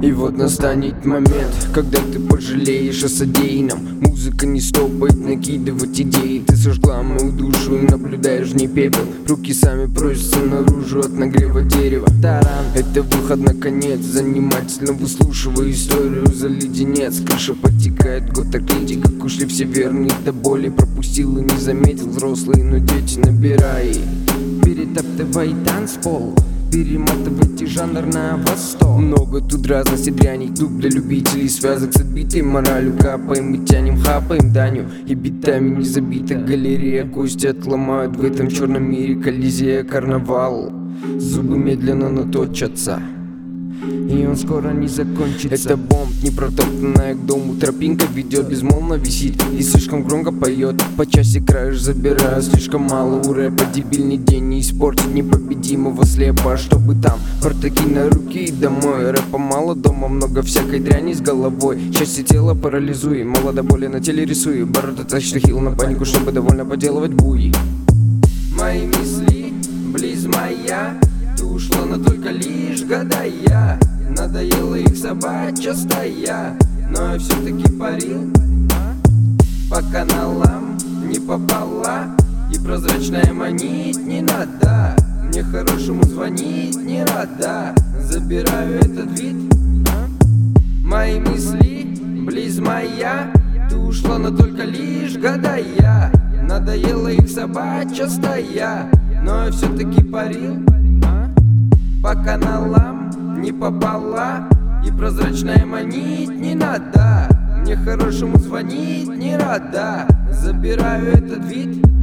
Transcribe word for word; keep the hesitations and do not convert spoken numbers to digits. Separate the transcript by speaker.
Speaker 1: И вот настанет момент, когда ты пожалеешь о содеянном. Музыка не стопает накидывать идеи. Ты сожгла мою душу и наблюдаешь в ней пепел. Руки сами просятся наружу от нагрева дерева. Таран. Это выход наконец, занимательно выслушиваю историю за леденец. Крыша подтекает, год так леди, как ушли все верные до боли. Пропустил и не заметил, взрослые, но дети набирай. Перетаптывай танцпол, перематывайте жанр на восток. Много тут разности дряней, клуб для любителей связок с отбитой моралью. Капаем и тянем, хапаем данью, и битами не забита галерея. Кости отломают в этом черном мире, колизея, карнавал. Зубы медленно, но точатся, и он скоро не закончится. Это бомб, не протоптанная к дому тропинка ведет, безмолвно висит и слишком громко поет. По части краешь забираю, слишком мало у рэпа. Дебильный день не испортит непобедимого слепа. Чтобы там портаки на руки и домой. Рэпа мало, дома много всякой дряни с головой. Части тела парализуй, мало до боли на теле рисую. Борода тащит хил на панику, чтобы довольно поделывать буи. Мои мысли близ моя, ты ушла, но только лишь гадая. Надоело их собачья стая, но я все-таки парил по каналам, не попала. И прозрачная манить не надо, мне хорошему звонить не рада. Забираю этот вид. Мои мысли близ моя, ты ушла, но только лишь гадая. Надоело их собачья стая, но я все-таки парил по каналам, не попала. И прозрачная манить не надо, мне хорошему звонить не рада. Забираю этот вид.